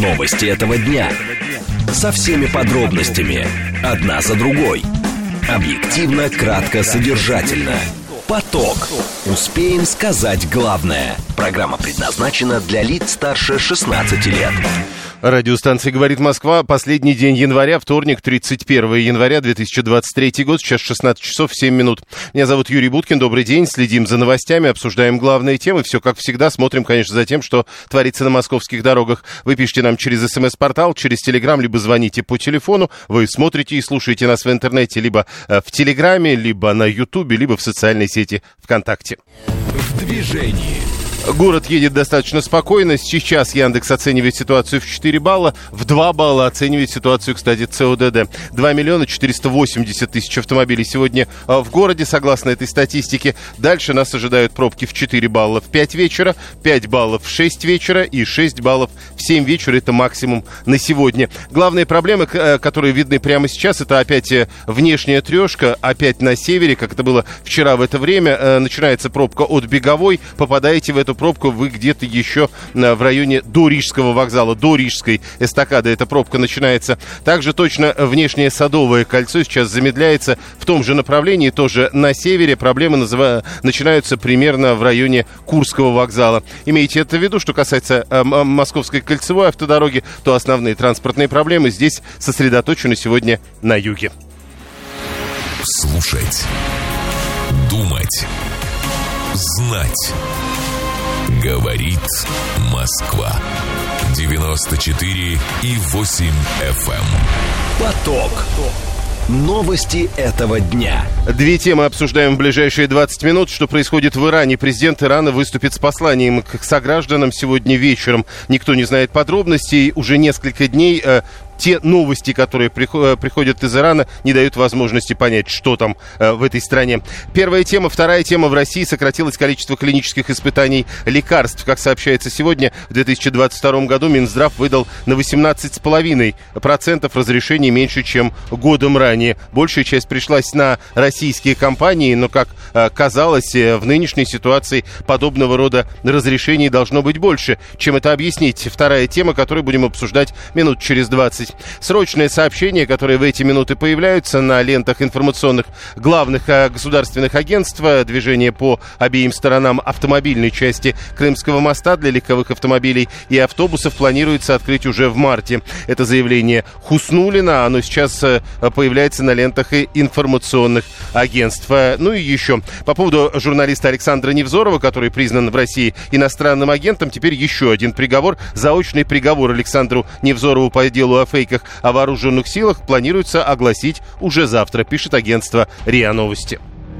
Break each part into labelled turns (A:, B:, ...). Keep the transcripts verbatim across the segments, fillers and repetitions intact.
A: Новости этого дня. Со всеми подробностями. Одна за другой. Объективно, кратко, содержательно. Поток. Успеем сказать главное. Программа предназначена для лиц старше шестнадцати лет.
B: Радиостанция «Говорит Москва». Последний день января, вторник, тридцать первого января две тысячи двадцать третий год. Сейчас шестнадцать часов семь минут. Меня зовут Юрий Буткин. Добрый день. Следим за новостями, обсуждаем главные темы. Все как всегда. Смотрим, конечно, за тем, что творится на московских дорогах. Вы пишите нам через СМС-портал, через Телеграм, либо звоните по телефону. Вы смотрите и слушаете нас в интернете либо в Телеграме, либо на Ютубе, либо в социальной сети ВКонтакте.
A: В движении.
B: Город едет достаточно спокойно. Сейчас Яндекс оценивает ситуацию в четыре балла. В два балла оценивает ситуацию, кстати, ЦОДД. два миллиона четыреста восемьдесят тысяч автомобилей сегодня в городе, согласно этой статистике. Дальше нас ожидают пробки в четыре балла в пять вечера, пять баллов в шесть вечера и шесть баллов в семь вечера. Это максимум на сегодня. Главные проблемы, которые видны прямо сейчас, это опять внешняя трешка, опять на севере, как это было вчера в это время. Начинается пробка от Беговой. Попадаете в эту пробку вы где-то еще в районе до Рижского вокзала, до Рижской эстакады эта пробка начинается. Также точно внешнее Садовое кольцо сейчас замедляется в том же направлении, тоже на севере. Проблемы называ... начинаются примерно в районе Курского вокзала. Имейте это в виду. Что касается э, Московской кольцевой автодороги, то основные транспортные проблемы здесь сосредоточены сегодня на юге.
A: Слушать, думать, знать. Говорит Москва. девяносто четыре и восемь эф эм. Поток. Новости этого дня.
B: Две темы обсуждаем в ближайшие двадцать минут. Что происходит в Иране? Президент Ирана выступит с посланием к согражданам сегодня вечером. Никто не знает подробностей. Уже несколько дней э, те новости, которые приходят из Ирана, не дают возможности понять, что там э, в этой стране. Первая тема. Вторая тема. В России сократилось количество клинических испытаний лекарств. Как сообщается сегодня, в две тысячи двадцать втором году Минздрав выдал на восемнадцать целых пять десятых процента разрешений меньше, чем годом ранее. Большая часть пришлась на российские компании, но, как э, казалось, э, в нынешней ситуации подобного рода разрешений должно быть больше. Чем это объяснить? Вторая тема, которую будем обсуждать минут через двадцать. Срочное сообщение, которое в эти минуты появляются на лентах информационных главных э, государственных агентств. Движение по обеим сторонам автомобильной части Крымского моста для легковых автомобилей и автобусов планируется открыть уже в марте. Это заявление Хуснуллина. Оно сейчас э, появляется на лентах и информационных агентств. Ну и еще по поводу журналиста Александра Невзорова, который признан в России иностранным агентом, теперь еще один приговор. Заочный приговор Александру Невзорову по делу о фейках о вооруженных силах планируется огласить уже завтра, пишет агентство РИА Новости.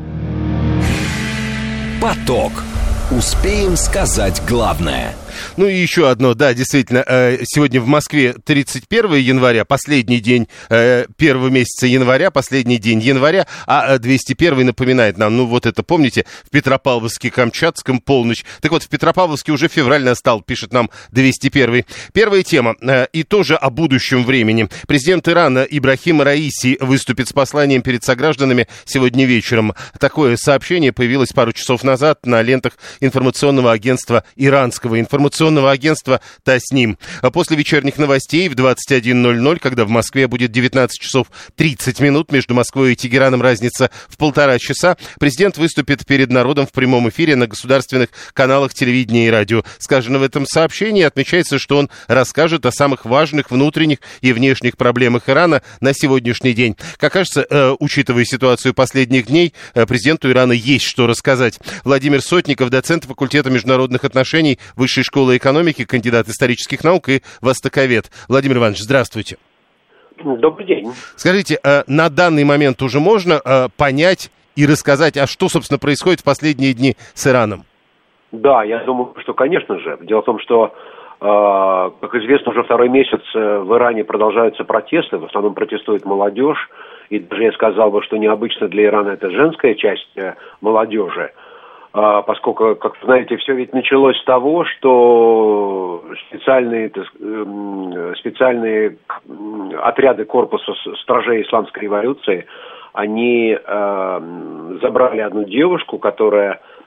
A: Поток. Успеем сказать главное.
B: Ну и еще одно, да, действительно, сегодня в Москве тридцать первого января, последний день первого месяца января, последний день января, а двести первый напоминает нам, ну вот это помните, в Петропавловске-Камчатском полночь. Так вот, в Петропавловске уже февраль настал, пишет нам двести первый. Первая тема, и тоже о будущем времени. Президент Ирана Ибрахим Раиси выступит с посланием перед согражданами сегодня вечером. Такое сообщение появилось пару часов назад на лентах информационного агентства иранского информационного информационного агентства «Тасним». После вечерних новостей в двадцать один ноль ноль, когда в Москве будет девятнадцать часов тридцать минут, между Москвой и Тегераном разница в полтора часа, президент выступит перед народом в прямом эфире на государственных каналах телевидения и радио. Сказано в этом сообщении, отмечается, что он расскажет о самых важных внутренних и внешних проблемах Ирана на сегодняшний день. Как кажется, э, учитывая ситуацию последних дней, э, президенту Ирана есть что рассказать. Владимир Сотников, доцент факультета международных отношений Высшей школы экономики, кандидат исторических наук и востоковед. Владимир Иванович, здравствуйте.
C: Добрый день.
B: Скажите, на данный момент уже можно понять и рассказать, а что, собственно, происходит в последние дни с Ираном?
C: Да, я думаю, что, конечно же. Дело в том, что, как известно, уже второй месяц в Иране продолжаются протесты, в основном протестует молодежь, и даже я сказал бы, что необычно для Ирана это женская часть молодежи. Поскольку, как вы знаете, все ведь началось с того, что специальные, специальные отряды корпуса стражей исламской революции, они э, забрали одну девушку, которая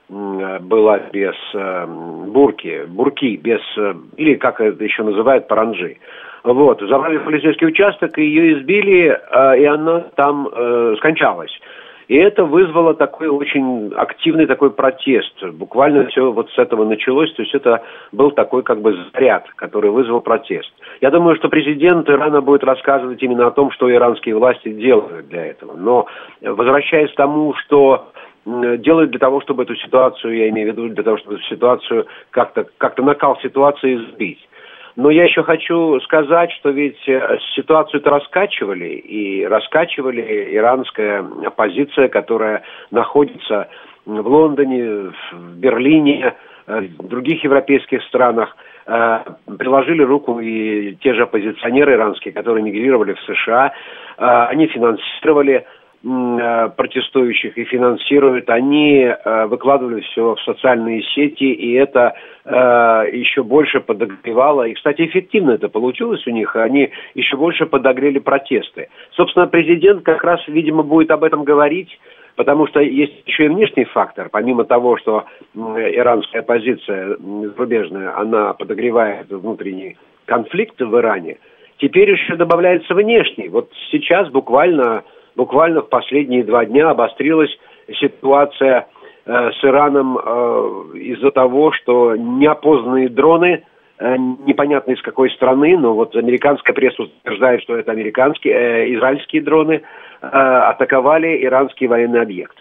C: была без э, бурки, бурки, без, э, или как это еще называют, паранджи. Вот, забрали полицейский участок, ее избили, э, и она там э, скончалась. И это вызвало такой очень активный такой протест. Буквально все вот с этого началось, то есть это был такой как бы заряд, который вызвал протест. Я думаю, что президент Ирана будет рассказывать именно о том, что иранские власти делают для этого. Но возвращаясь к тому, что делают для того, чтобы эту ситуацию, я имею в виду, для того, чтобы эту ситуацию как-то, как-то накал ситуации сбить. Но я еще хочу сказать, что ведь ситуацию-то раскачивали, и раскачивали иранская оппозиция, которая находится в Лондоне, в Берлине, в других европейских странах. Приложили руку и те же оппозиционеры иранские, которые мигрировали в США. Они финансировали протестующих и финансируют, они э, выкладывали все в социальные сети, и это э, еще больше подогревало, и, кстати, эффективно это получилось у них, они еще больше подогрели протесты. Собственно, президент как раз, видимо, будет об этом говорить, потому что есть еще и внешний фактор, помимо того, что э, иранская оппозиция зарубежная, она подогревает внутренний конфликт в Иране, теперь еще добавляется внешний. Вот сейчас буквально Буквально в последние два дня обострилась ситуация э, с Ираном э, из-за того, что неопознанные дроны, э, непонятно из какой страны, но вот американская пресса утверждает, что это американские, э, израильские дроны, э, атаковали иранский военный объект.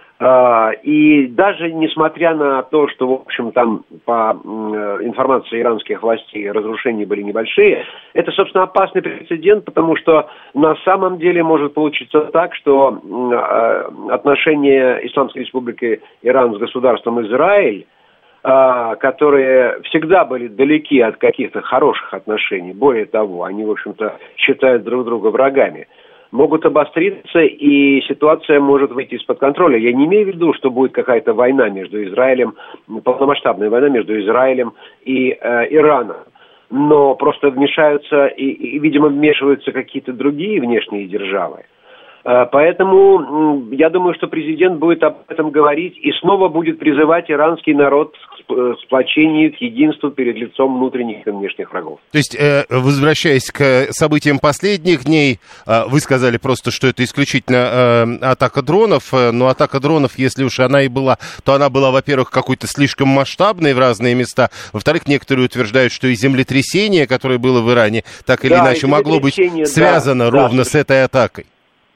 C: Uh, и даже несмотря на то, что, в общем, там по uh, информации иранских властей разрушения были небольшие, это, собственно, опасный прецедент, потому что на самом деле может получиться так, что uh, отношения Исламской Республики Иран с государством Израиль, uh, которые всегда были далеки от каких-то хороших отношений, более того, они, в общем-то, считают друг друга врагами, могут обостриться, и ситуация может выйти из-под контроля. Я не имею в виду, что будет какая-то война между Израилем, полномасштабная война между Израилем и э, Ираном. Но просто вмешаются и, и, видимо, вмешиваются какие-то другие внешние державы. Э, поэтому э, я думаю, что президент будет об этом говорить и снова будет призывать иранский народ к сплочению, к единству перед лицом внутренних и внешних врагов.
B: То есть, э, возвращаясь к событиям последних дней, э, вы сказали просто, что это исключительно э, атака дронов, э, но атака дронов, если уж она и была, то она была, во-первых, какой-то слишком масштабной в разные места, во-вторых, некоторые утверждают, что и землетрясение, которое было в Иране, так или да, иначе могло быть связано да, ровно да. с этой атакой.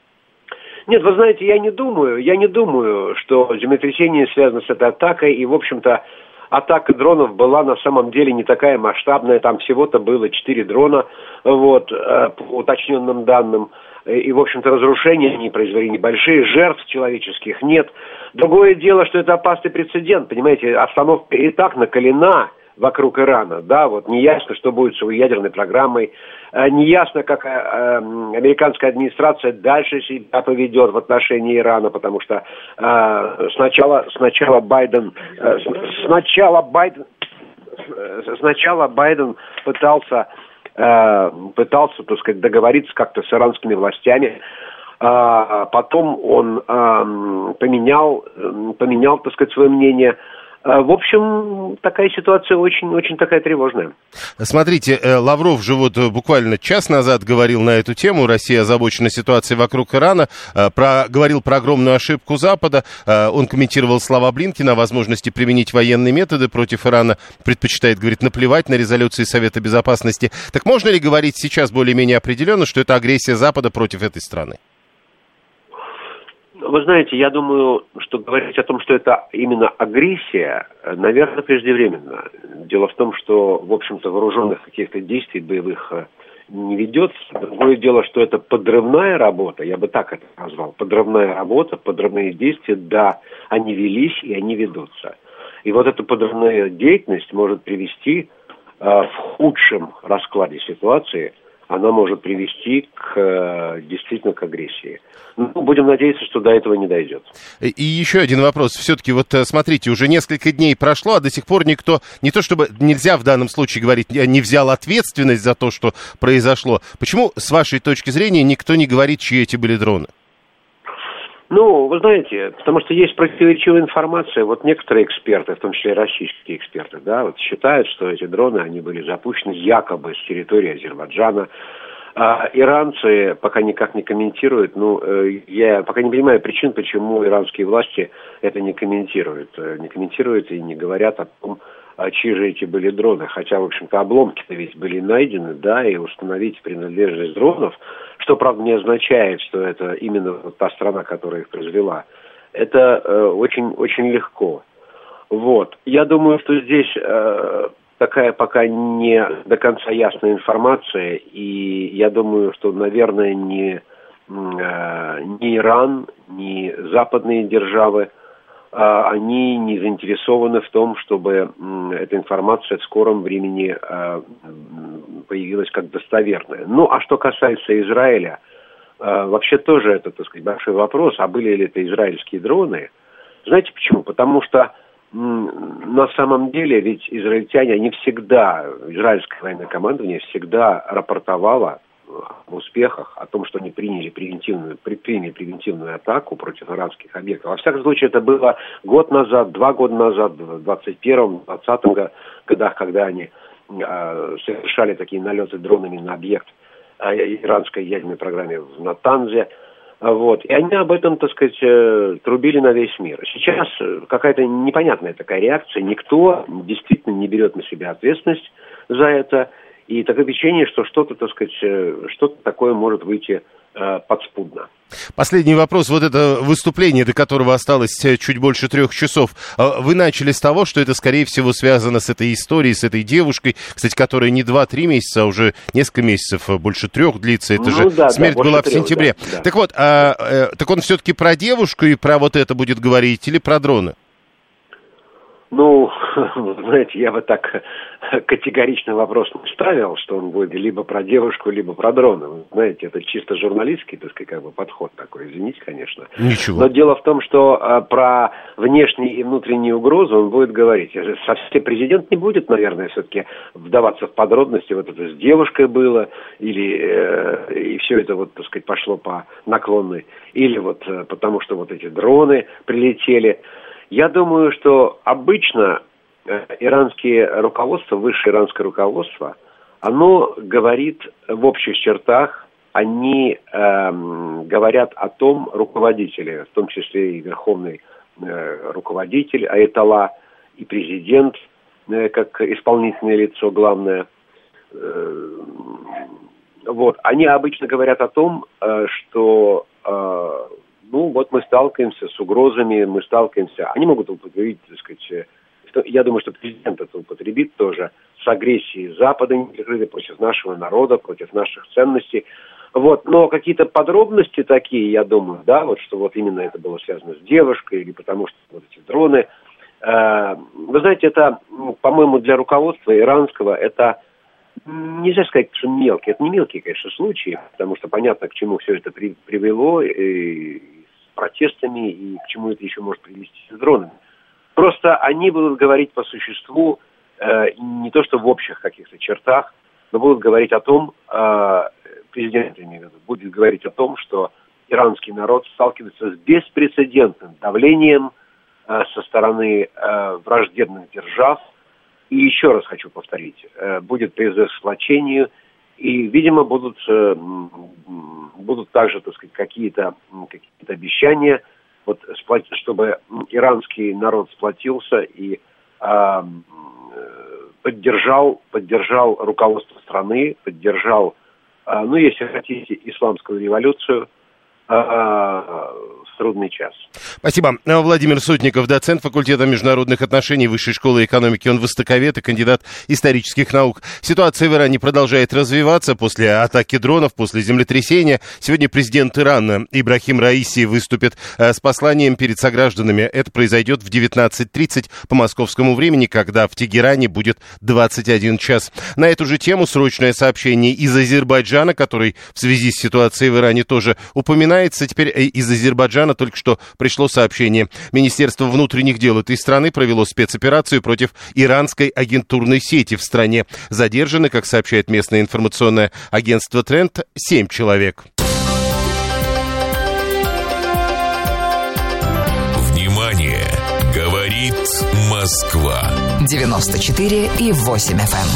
C: Нет, вы знаете, я не думаю, я не думаю, что землетрясение связано с этой атакой, и, в общем-то, атака дронов была на самом деле не такая масштабная, там всего-то было четыре дрона, вот, по уточненным данным, и, в общем-то, разрушения они произвели небольшие, жертв человеческих нет. Другое дело, что это опасный прецедент, понимаете, обстановка и так накалена вокруг Ирана, да, вот неясно, что будет с его ядерной программой, неясно, как э, американская администрация дальше себя поведет в отношении Ирана, потому что э, сначала, сначала Байден, э, сначала Байден, сначала Байден пытался, э, пытался, так сказать, договориться как-то с иранскими властями. Э, потом он э, поменял, поменял, так сказать, свое мнение. В общем, такая ситуация очень-очень такая тревожная.
B: Смотрите, Лавров же вот буквально час назад говорил на эту тему, Россия озабочена ситуацией вокруг Ирана, про, говорил про огромную ошибку Запада, он комментировал слова Блинкена о возможности применить военные методы против Ирана, предпочитает, говорит, наплевать на резолюции Совета Безопасности. Так можно ли говорить сейчас более-менее определенно, что это агрессия Запада против этой страны?
C: Вы знаете, я думаю, что говорить о том, что это именно агрессия, наверное, преждевременно. Дело в том, что, в общем-то, вооруженных каких-то действий боевых не ведется. Другое дело, что это подрывная работа, я бы так это назвал, подрывная работа, подрывные действия, да, они велись и они ведутся. И вот эта подрывная деятельность может привести э, в худшем раскладе ситуации, она может привести к, э, действительно к агрессии. Ну, будем надеяться, что до этого не дойдет.
B: И еще один вопрос. Все-таки вот смотрите, уже несколько дней прошло, а до сих пор никто, не то чтобы нельзя в данном случае говорить, не взял ответственность за то, что произошло. Почему, с вашей точки зрения, никто не говорит, чьи эти были дроны?
C: Ну, вы знаете, потому что есть противоречивая информация. Вот некоторые эксперты, в том числе российские эксперты, да, вот считают, что эти дроны, они были запущены якобы с территории Азербайджана. А иранцы пока никак не комментируют. Ну, я пока не понимаю причин, почему иранские власти это не комментируют. Не комментируют и не говорят о том, чьи же эти были дроны. Хотя, в общем-то, обломки-то ведь были найдены, да, и установить принадлежность дронов, что, правда, не означает, что это именно вот та страна, которая их произвела. Это э, очень, очень легко. Вот. Я думаю, что здесь э, такая пока не до конца ясная информация, и я думаю, что, наверное, ни, э, ни Иран, ни западные державы, они не заинтересованы в том, чтобы эта информация в скором времени появилась как достоверная. Ну, а что касается Израиля, вообще тоже это, так сказать, большой вопрос, а были ли это израильские дроны? Знаете почему? Потому что на самом деле ведь израильтяне, они всегда, израильское военное командование всегда рапортовало в успехах, о том, что они приняли превентивную, предприняли превентивную атаку против иранских объектов. Во всяком случае, это было год назад, два года назад, в двадцать первом, двадцатом годах, когда они э, совершали такие налеты дронами на объект э, иранской ядерной программе в Натанзе. Вот. И они об этом, так сказать, э, трубили на весь мир. Сейчас какая-то непонятная такая реакция. Никто действительно не берет на себя ответственность за это. И такое впечатление, что что-то, так сказать, что-то такое может выйти э, подспудно.
B: Последний вопрос. Вот это выступление, до которого осталось чуть больше трех часов. Вы начали с того, что это, скорее всего, связано с этой историей, с этой девушкой, кстати, которая не два-три месяца, а уже несколько месяцев, больше трех длится. Это ну, же да, смерть да, была в сентябре. Да, да. Так вот, а, а, так он все-таки про девушку и про вот это будет говорить или про дроны?
C: Ну, знаете, я бы так категорично вопрос не ставил, что он будет либо про девушку, либо про дрона. Вы знаете, это чисто журналистский, так сказать, как бы подход такой, извините, конечно.
B: Ничего.
C: Но дело в том, что а, про внешние и внутренние угрозы он будет говорить. Совсем президент не будет, наверное, все-таки вдаваться в подробности, вот это с девушкой было, или э, и все это, вот, так сказать, пошло по наклонной, или вот э, потому что вот эти дроны прилетели. Я думаю, что обычно э, иранские руководство, высшее иранское руководство, оно говорит в общих чертах, они э, говорят о том, руководители, в том числе и верховный э, руководитель, аятолла, и президент, э, как исполнительное лицо главное, э, вот, они обычно говорят о том, э, что... Э, Ну, вот мы сталкиваемся с угрозами, мы сталкиваемся... Они могут употребить, так сказать... Я думаю, что президент это употребит тоже с агрессией Запада неприкрытой против нашего народа, против наших ценностей. Вот. Но какие-то подробности такие, я думаю, да, вот что вот именно это было связано с девушкой, или потому что вот эти дроны... Э, вы знаете, это, по-моему, для руководства иранского это... Нельзя сказать, что мелкие. Это не мелкие, конечно, случаи, потому что понятно, к чему все это при, привело, и с протестами, и к чему это еще может привести с дронами. Просто они будут говорить по существу, э, не то что в общих каких-то чертах, но будут говорить о том, э, президент, я имею в виду, будет говорить о том, что иранский народ сталкивается с беспрецедентным давлением э, со стороны э, враждебных держав. И еще раз хочу повторить, будет призыв к сплочению, и, видимо, будут, будут также, так сказать, какие-то, какие-то обещания, вот, чтобы иранский народ сплотился и э, поддержал, поддержал руководство страны, поддержал, э, ну, если хотите, исламскую революцию э, в трудный час.
B: Спасибо. Владимир Сотников, доцент факультета международных отношений Высшей школы экономики, он востоковед и кандидат исторических наук. Ситуация в Иране продолжает развиваться после атаки дронов, после землетрясения. Сегодня президент Ирана Ибрахим Раиси выступит с посланием перед согражданами. Это произойдет в девятнадцать тридцать по московскому времени, когда в Тегеране будет двадцать один час. На эту же тему срочное сообщение из Азербайджана, который в связи с ситуацией в Иране тоже упоминается. Теперь из Азербайджана только что пришло сообщение. Министерство внутренних дел этой страны провело спецоперацию против иранской агентурной сети в стране. Задержаны, как сообщает местное информационное агентство Тренд, семь человек.
D: Москва.
E: девяносто четыре и восемь эф эм.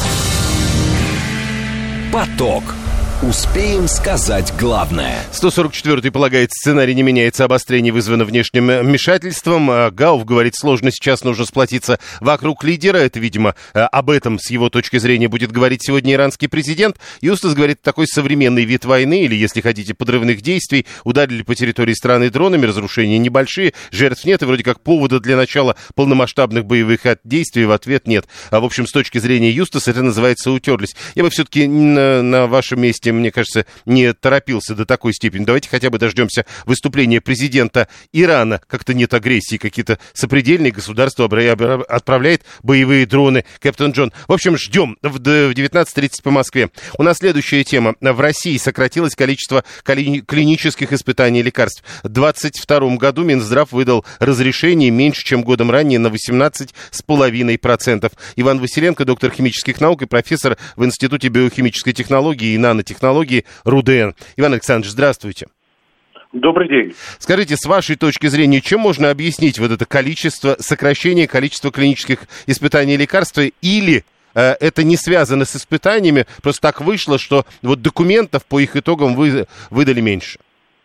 A: Поток. Успеем сказать главное.
B: сто сорок четвёртый полагает, сценарий не меняется, обострение вызвано внешним вмешательством. Гауф говорит, сложно сейчас, нужно сплотиться вокруг лидера. Это, видимо, об этом с его точки зрения будет говорить сегодня иранский президент. Юстас говорит, такой современный вид войны, или, если хотите, подрывных действий, ударили по территории страны дронами, разрушения небольшие, жертв нет, и вроде как повода для начала полномасштабных боевых действий в ответ нет. А, в общем, с точки зрения Юстаса, это называется утерлись. Я бы все-таки на, на вашем месте, мне кажется, не торопился до такой степени. Давайте хотя бы дождемся выступления президента Ирана. Как-то нет агрессии, какие-то сопредельные государства отправляет боевые дроны. Кэптон Джон. В общем, ждем в девятнадцать тридцать по Москве. У нас следующая тема. В России сократилось количество клинических испытаний лекарств. В двадцать втором году Минздрав выдал разрешение меньше, чем годом ранее, на восемнадцать целых пять десятых процента. Иван Василенко, доктор химических наук и профессор в Институте биохимической технологии и нанотехнологии РУДН. Иван Александрович, здравствуйте.
F: Добрый день.
B: Скажите, с вашей точки зрения, чем можно объяснить вот это количество, сокращение количества клинических испытаний лекарств, или э, это не связано с испытаниями, просто так вышло, что вот документов по их итогам вы, выдали меньше?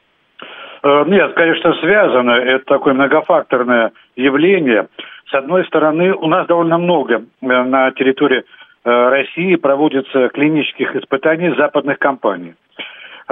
F: Нет, конечно, связано. Это такое многофакторное явление. С одной стороны, у нас довольно много на территории России проводятся клинических испытаний западных компаний. И,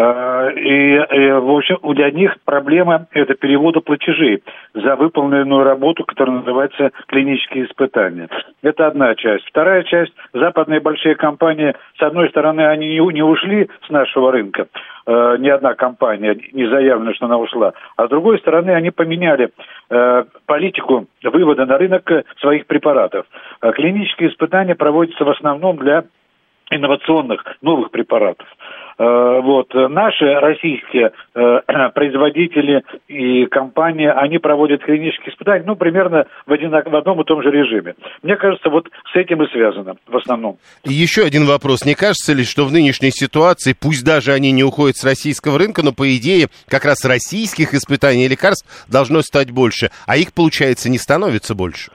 F: и, в общем, для них проблема – это перевода платежей за выполненную работу, которая называется клинические испытания. Это одна часть. Вторая часть – западные большие компании, с одной стороны, они не, не ушли с нашего рынка, э, ни одна компания не заявлено, что она ушла, а с другой стороны, они поменяли э, политику вывода на рынок своих препаратов. Э, клинические испытания проводятся в основном для инновационных новых препаратов. Вот. Наши российские э, производители и компании, они проводят клинические испытания, ну, примерно в, один, в одном и том же режиме. Мне кажется, вот с этим и связано в основном.
B: И еще один вопрос. Не кажется ли, что в нынешней ситуации, пусть даже они не уходят с российского рынка, но, по идее, как раз российских испытаний лекарств должно стать больше, а их, получается, не становится больше?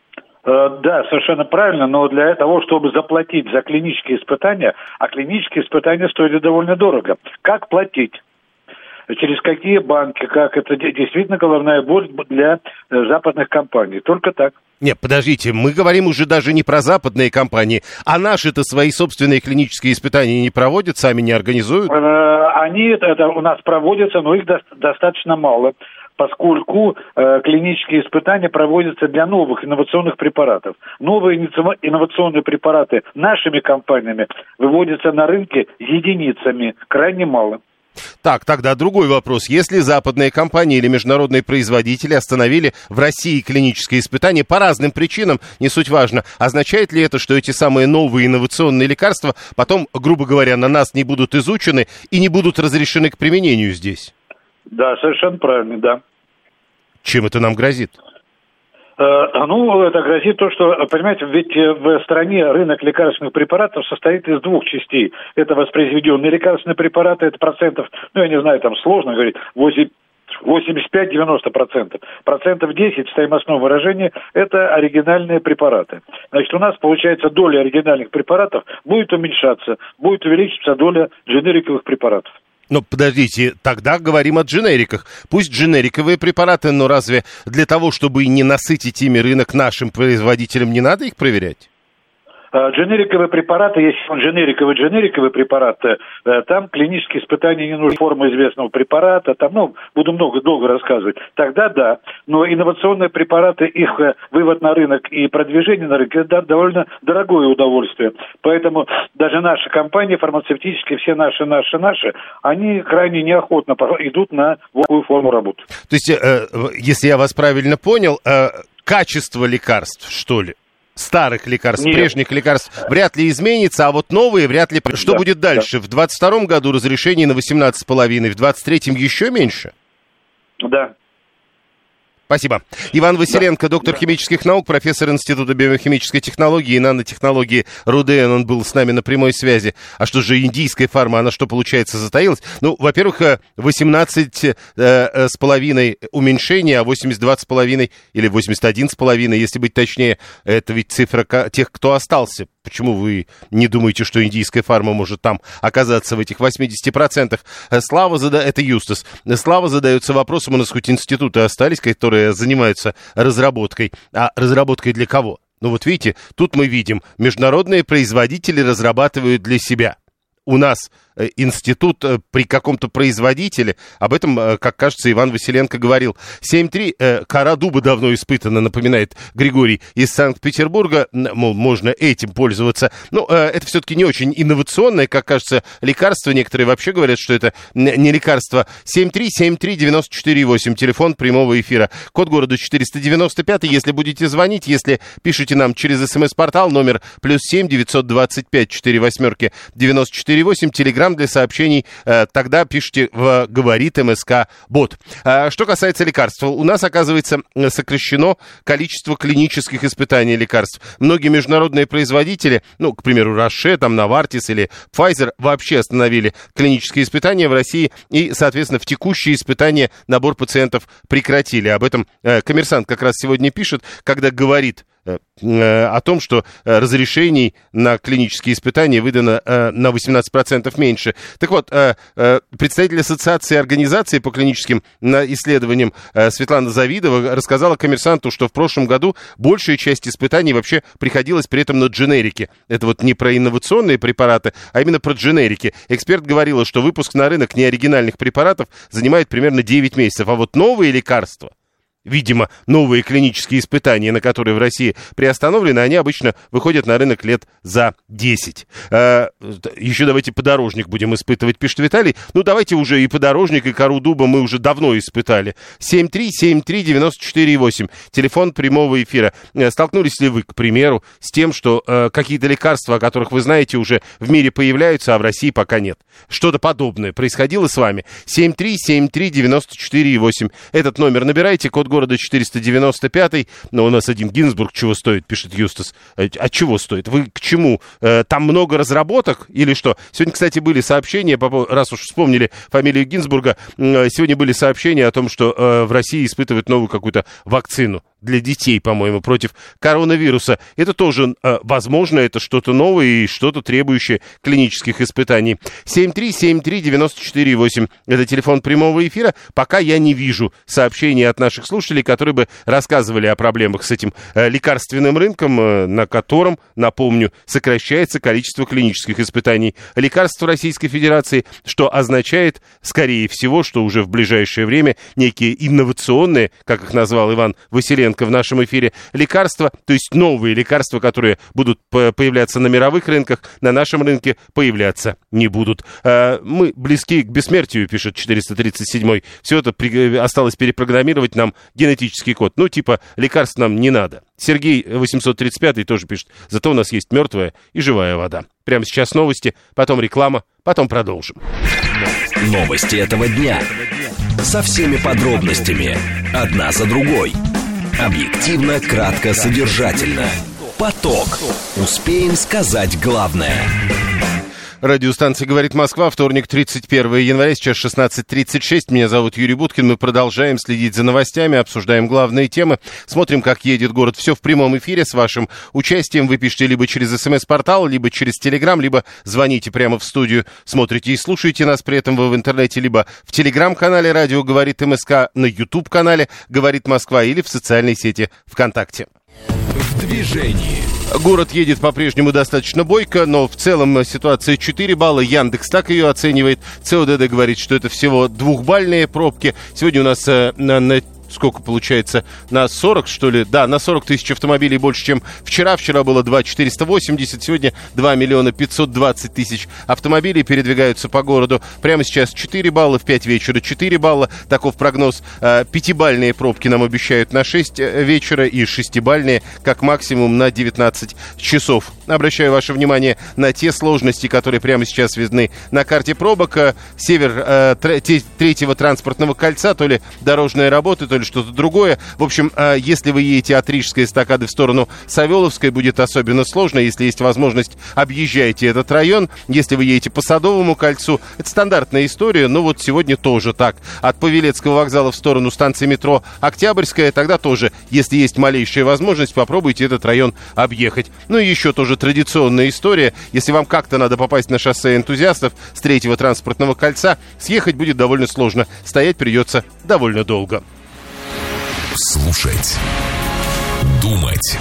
F: Да, совершенно правильно, но для того, чтобы заплатить за клинические испытания, а клинические испытания стоили довольно дорого. Как платить? Через какие банки? Как? Это действительно головная боль для западных компаний. Только так.
B: Нет, подождите, мы говорим уже даже не про западные компании, а наши-то свои собственные клинические испытания не проводят, сами не организуют?
F: Они это у нас проводятся, но их до- достаточно мало, поскольку э, клинические испытания проводятся для новых инновационных препаратов. Новые инновационные препараты нашими компаниями выводятся на рынке единицами, крайне мало.
B: Так, тогда другой вопрос. Если западные компании или международные производители остановили в России клинические испытания по разным причинам, не суть важно, означает ли это, что эти самые новые инновационные лекарства потом, грубо говоря, на нас не будут изучены и не будут разрешены к применению здесь?
F: Да, совершенно правильно, да.
B: Чем это нам грозит?
F: Ну, это грозит то, что, понимаете, ведь в стране рынок лекарственных препаратов состоит из двух частей. Это воспроизведенные лекарственные препараты, это процентов, ну, я не знаю, там сложно говорить, восемьдесят пять - девяносто процентов. Процентов десять в стоимостном выражении – это оригинальные препараты. Значит, у нас, получается, доля оригинальных препаратов будет уменьшаться, будет увеличиваться доля дженериковых препаратов.
B: Но подождите, тогда говорим о дженериках. Пусть дженериковые препараты, но разве для того, чтобы не насытить ими рынок нашим производителям, не надо их проверять?
F: Дженериковые препараты, если он дженериковый, дженериковый препарат, там клинические испытания не нужны, форма известного препарата, там, ну, буду много, долго рассказывать. Тогда да, но инновационные препараты, их вывод на рынок и продвижение на рынке, это довольно дорогое удовольствие. Поэтому даже наши компании фармацевтические, все наши, наши, наши, они крайне неохотно идут на такую форму работы.
B: То есть, э, если я вас правильно понял, э, качество лекарств, что ли? Старых лекарств,
F: Нет.
B: прежних лекарств вряд ли изменится, а вот новые вряд ли... Что
F: да,
B: будет дальше? Да. В двадцать втором году разрешение на восемнадцать с половиной, в двадцать третьем еще меньше?
F: Да.
B: Спасибо. Иван Василенко, доктор да. химических наук, профессор Института биохимической технологии и нанотехнологии РУДН. Он был с нами на прямой связи. А что же индийская фарма, она что, получается, затаилась? Ну, во-первых, восемнадцать с половиной уменьшение, а восемьдесят два с половиной или восемьдесят один с половиной, если быть точнее, это ведь цифра тех, кто остался. Почему вы не думаете, что индийская фарма может там оказаться в этих восьмидесяти процентах? Слава задает, это Юстас. Слава задается вопросом, у нас хоть институты остались, которые занимаются разработкой. А разработкой для кого? Ну вот видите, тут мы видим, международные производители разрабатывают для себя. У нас институт при каком-то производителе, об этом, как кажется, Иван Василенко говорил. семь три, кора дуба давно испытана, напоминает Григорий из Санкт-Петербурга, мол, можно этим пользоваться. Но это все-таки не очень инновационное, как кажется, лекарство. Некоторые вообще говорят, что это не лекарство. семь три семь три девять четыре восемь, телефон прямого эфира. Код города четыреста девяносто пять, если будете звонить, если пишите нам через смс-портал, номер плюс семь девятьсот двадцать пять четыре восьмерки девяносто четыре восемь, телеграм для сообщений, тогда пишите в «Говорит МСК Бот». Что касается лекарств, у нас, оказывается, сокращено количество клинических испытаний лекарств. Многие международные производители, ну, к примеру, Roche, там, Novartis или Pfizer, вообще остановили клинические испытания в России и, соответственно, в текущие испытания набор пациентов прекратили. Об этом «Коммерсант» как раз сегодня пишет, когда говорит о том, что разрешений на клинические испытания выдано на восемнадцать процентов меньше. Так вот, представитель Ассоциации организаций по клиническим исследованиям Светлана Завидова рассказала «Коммерсанту», что в прошлом году большая часть испытаний вообще приходилась при этом на дженерики. Это вот не про инновационные препараты, а именно про дженерики. Эксперт говорила, что выпуск на рынок неоригинальных препаратов занимает примерно девять месяцев, а вот новые лекарства, видимо, новые клинические испытания, на которые в России приостановлены, они обычно выходят на рынок лет за десять. А, еще давайте подорожник будем испытывать, пишет Виталий. Ну, давайте уже и подорожник, и кору дуба мы уже давно испытали. семь три семь три девять четыре восемь, телефон прямого эфира. Столкнулись ли вы, к примеру, с тем, что э, какие-то лекарства, о которых вы знаете, уже в мире появляются, а в России пока нет? Что-то подобное происходило с вами? семь три семь три девять четыре восемь. Этот номер набирайте, код города четыреста девяносто пять, но у нас один Гинзбург чего стоит, пишет Юстас. А чего стоит? Вы к чему? Там много разработок или что? Сегодня, кстати, были сообщения, раз уж вспомнили фамилию Гинзбурга, сегодня были сообщения о том, что в России испытывают новую какую-то вакцину для детей, по-моему, против коронавируса. Это тоже возможно, это что-то новое и что-то требующее клинических испытаний. семь три семь три девять четыре восемь. Это телефон прямого эфира. Пока я не вижу сообщений от наших слушателей, которые бы рассказывали о проблемах с этим лекарственным рынком, на котором, напомню, сокращается количество клинических испытаний лекарств в Российской Федерации, что означает, скорее всего, что уже в ближайшее время некие инновационные, как их назвал Иван Василенко в нашем эфире, лекарства, то есть новые лекарства, которые будут появляться на мировых рынках, на нашем рынке появляться не будут. Мы близки к бессмертию, пишет четыреста тридцать седьмой. Все это при... осталось перепрограммировать нам генетический код. Ну, типа, лекарств нам не надо. Сергей восемьсот тридцать пять тоже пишет, зато у нас есть мертвая и живая вода. Прямо сейчас новости, потом реклама, потом продолжим.
A: Новости этого дня. Со всеми подробностями. Одна за другой. Объективно, кратко, содержательно. Поток. Успеем сказать главное.
B: Радиостанция «Говорит Москва», вторник, тридцать первого января, сейчас шестнадцать тридцать шесть. Меня зовут Юрий Буткин. Мы продолжаем следить за новостями, обсуждаем главные темы, смотрим, как едет город. Все в прямом эфире с вашим участием. Вы пишите либо через смс-портал, либо через телеграм, либо звоните прямо в студию, смотрите и слушаете нас при этом вы в интернете, либо в телеграм-канале «Радио Говорит МСК», на YouTube-канале «Говорит Москва» или в социальной сети ВКонтакте.
A: В движении.
B: Город едет по-прежнему достаточно бойко, но в целом ситуация четыре балла. Яндекс так ее оценивает. ЦОДД говорит, что это всего двухбальные пробки. Сегодня у нас э, на, на сколько получается, на сорок, что ли? Да, на сорок тысяч автомобилей больше, чем вчера. Вчера было два миллиона четыреста восемьдесят, сегодня два миллиона пятьсот двадцать тысяч автомобилей передвигаются по городу. Прямо сейчас четыре балла, в пять вечера четыре балла. Таков прогноз. Пятибальные пробки нам обещают на шесть вечера и шестибальные, как максимум, на девятнадцать часов. Обращаю ваше внимание на те сложности, которые прямо сейчас видны на карте пробок. Север э, третьего транспортного кольца, то ли дорожные работы, то что-то или что-то другое. В общем, если вы едете от Рижской эстакады в сторону Савеловской, будет особенно сложно. Если есть возможность, объезжайте этот район. Если вы едете по Садовому кольцу, это стандартная история, но вот сегодня тоже так. От Павелецкого вокзала в сторону станции метро Октябрьская, тогда тоже, если есть малейшая возможность, попробуйте этот район объехать. Ну и еще тоже традиционная история. Если вам как-то надо попасть на шоссе энтузиастов с третьего транспортного кольца, съехать будет довольно сложно. Стоять придется довольно долго.
A: Слушать. Думать.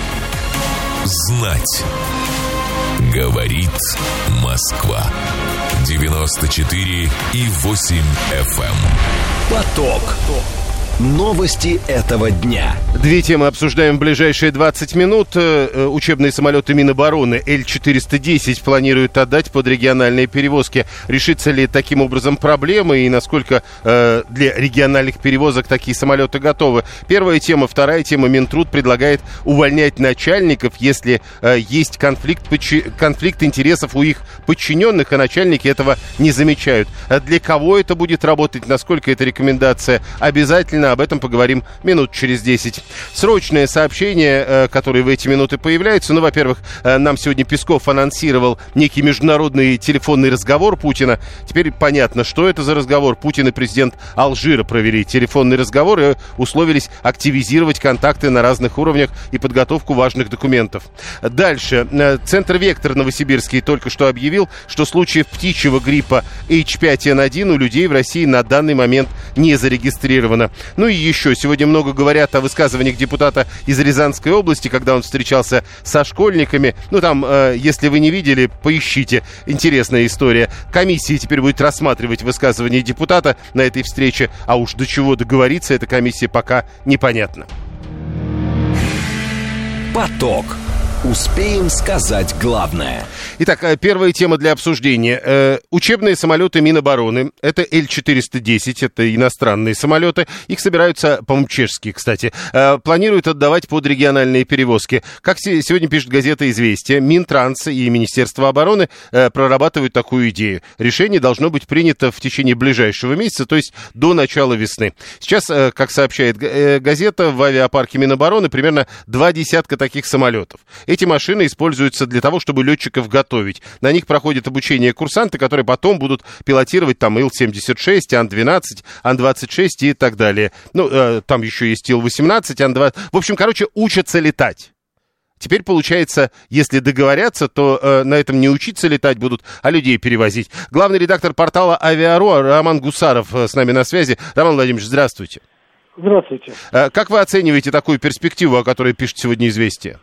A: Знать. Говорит Москва. девяносто четыре и восемь эф эм. Поток. Новости этого дня.
B: Две темы обсуждаем в ближайшие двадцать минут. Учебные самолеты Минобороны Эл четыреста десять планируют отдать под региональные перевозки. Решится ли таким образом проблема и насколько э, для региональных перевозок такие самолеты готовы? Первая тема. Вторая тема. Минтруд предлагает увольнять начальников, если э, есть конфликт, подчи- конфликт интересов у их подчиненных, а начальники этого не замечают. Для кого это будет работать, насколько эта рекомендация обязательно? Об этом поговорим минут через десять. Срочное сообщение, которое в эти минуты появляется. Ну, во-первых, нам сегодня Песков анонсировал некий международный телефонный разговор Путина. Теперь понятно, что это за разговор. Путин и президент Алжира провели телефонный разговор и условились активизировать контакты на разных уровнях и подготовку важных документов. Дальше. Центр «Вектор» Новосибирский только что объявил, что случаев птичьего гриппа эйч пять эн один у людей в России на данный момент не зарегистрировано. Ну и еще, сегодня много говорят о высказываниях депутата из Рязанской области, когда он встречался со школьниками. Ну там, э, если вы не видели, поищите. Интересная история. Комиссия теперь будет рассматривать высказывания депутата на этой встрече. А уж до чего договориться эта комиссия пока непонятно.
A: Поток. Успеем сказать главное.
B: Итак, первая тема для обсуждения. Э, учебные самолеты Минобороны. Это Эл четыреста десять, это иностранные самолеты. Их собираются, по-моему, чешские, кстати. Э, планируют отдавать под региональные перевозки. Как сегодня пишет газета «Известия», Минтранс и Министерство обороны э, прорабатывают такую идею. Решение должно быть принято в течение ближайшего месяца, то есть до начала весны. Сейчас, э, как сообщает э, газета, в авиапарке Минобороны примерно два десятка таких самолетов. Эти машины используются для того, чтобы летчиков готовить. На них проходят обучение курсанты, которые потом будут пилотировать там Ил семьдесят шесть, Ан двенадцать, Ан двадцать шесть и так далее. Ну, э, там еще есть Ил восемнадцать, Ан двадцать. В общем, короче, учатся летать. Теперь, получается, если договорятся, то э, на этом не учиться летать будут, а людей перевозить. Главный редактор портала Авиару Роман Гусаров э, с нами на связи. Роман Владимирович, здравствуйте.
D: Здравствуйте.
B: Э, как вы оцениваете такую перспективу, о которой пишет сегодня «Известия»?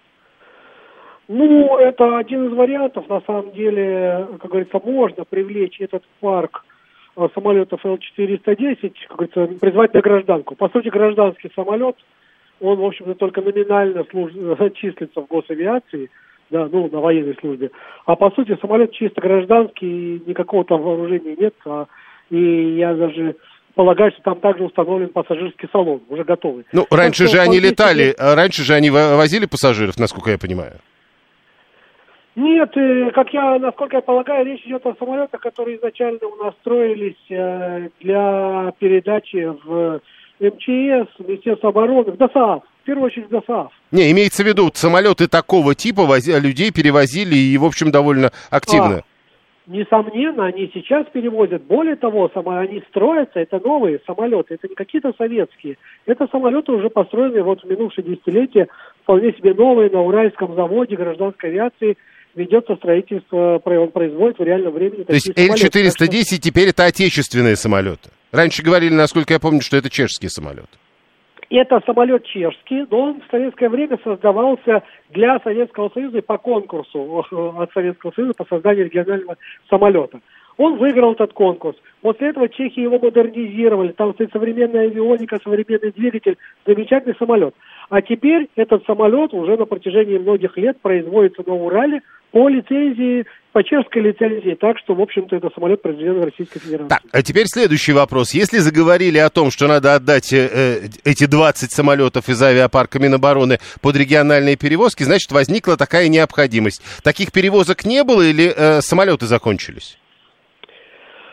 D: Ну, это один из вариантов. На самом деле, как говорится, можно привлечь этот парк самолетов Эл четыреста десять, как говорится, призвать на гражданку. По сути, гражданский самолет, он, в общем-то, только номинально служ... числится в госавиации, да, ну, на военной службе. А по сути, самолет чисто гражданский, никакого там вооружения нет. А... И я даже полагаю, что там также установлен пассажирский салон, уже готовый.
B: Ну, раньше же они летали, раньше же они возили пассажиров, насколько я понимаю.
D: Нет, как я, насколько я полагаю, речь идет о самолетах, которые изначально у нас строились для передачи в эм че эс, Министерство обороны, в ДОСААФ, в первую очередь в ДОСААФ. Не,
B: имеется в виду, самолеты такого типа вози, людей перевозили и, в общем, довольно активно.
D: А, несомненно, они сейчас перевозят. Более того, они строятся, это новые самолеты, это не какие-то советские. Это самолеты уже построенные вот в минувшие десятилетия, вполне себе новые, на Уральском заводе гражданской авиации. Ведется строительство, он производит в реальном времени.
B: То есть Эл четыреста десять что... теперь это отечественные самолеты? Раньше говорили, насколько я помню, что это чешские самолеты.
D: Это самолет чешский, но он в советское время создавался для Советского Союза и по конкурсу от Советского Союза по созданию регионального самолета. Он выиграл этот конкурс. После этого чехи его модернизировали. Там стоит современная авионика, современный двигатель, замечательный самолет. А теперь этот самолет уже на протяжении многих лет производится на Урале по лицензии, по чешской лицензии. Так что, в общем-то, это самолет произведен в Российской Федерации.
B: Так, а теперь следующий вопрос. Если заговорили о том, что надо отдать э, эти двадцать самолетов из авиапарка Минобороны под региональные перевозки, значит, возникла такая необходимость. Таких перевозок не было или э, самолеты закончились?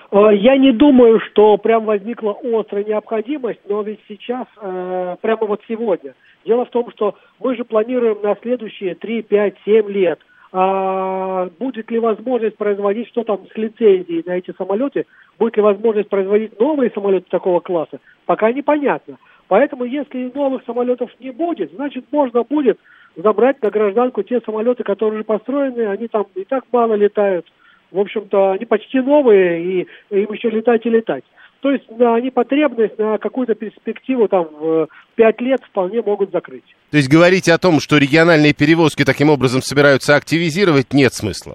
D: Я не думаю, что прям возникла острая необходимость, но ведь сейчас, прямо вот сегодня. Дело в том, что мы же планируем на следующие три, пять, семь лет. А будет ли возможность производить, что там с лицензией на эти самолеты, будет ли возможность производить новые самолеты такого класса, пока непонятно. Поэтому, если новых самолетов не будет, значит, можно будет забрать на гражданку те самолеты, которые уже построены, они там и так мало летают. В общем-то, они почти новые, и им еще летать и летать. То есть на непотребность, на какую-то перспективу там в пять лет вполне могут закрыть.
B: То есть говорить о том, что региональные перевозки таким образом собираются активизировать, нет смысла?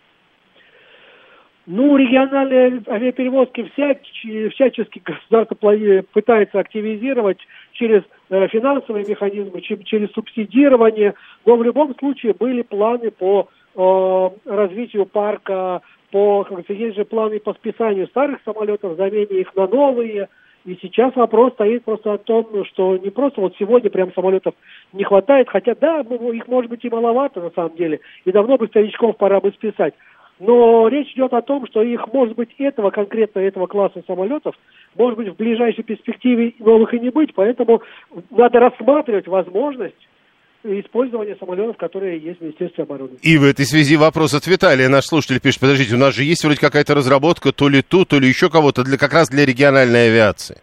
D: Ну, региональные авиаперевозки всячески, всячески государство пытается активизировать через э, финансовые механизмы, через субсидирование. Но в любом случае были планы по развитию парка, по, как говорится, есть же планы по списанию старых самолетов, замене их на новые. И сейчас вопрос стоит просто о том, что не просто вот сегодня прям самолетов не хватает, хотя да, их может быть и маловато на самом деле, и давно бы старичков пора бы списать. Но речь идет о том, что их, может быть, этого конкретно этого класса самолетов, может быть, в ближайшей перспективе новых и не быть, поэтому надо рассматривать возможность использование самолетов, которые есть в Министерстве обороны.
B: И в этой связи вопрос от Виталия. Наш слушатель пишет, подождите, у нас же есть вроде какая-то разработка, то ли ту, то ли еще кого-то, для, как раз для региональной авиации.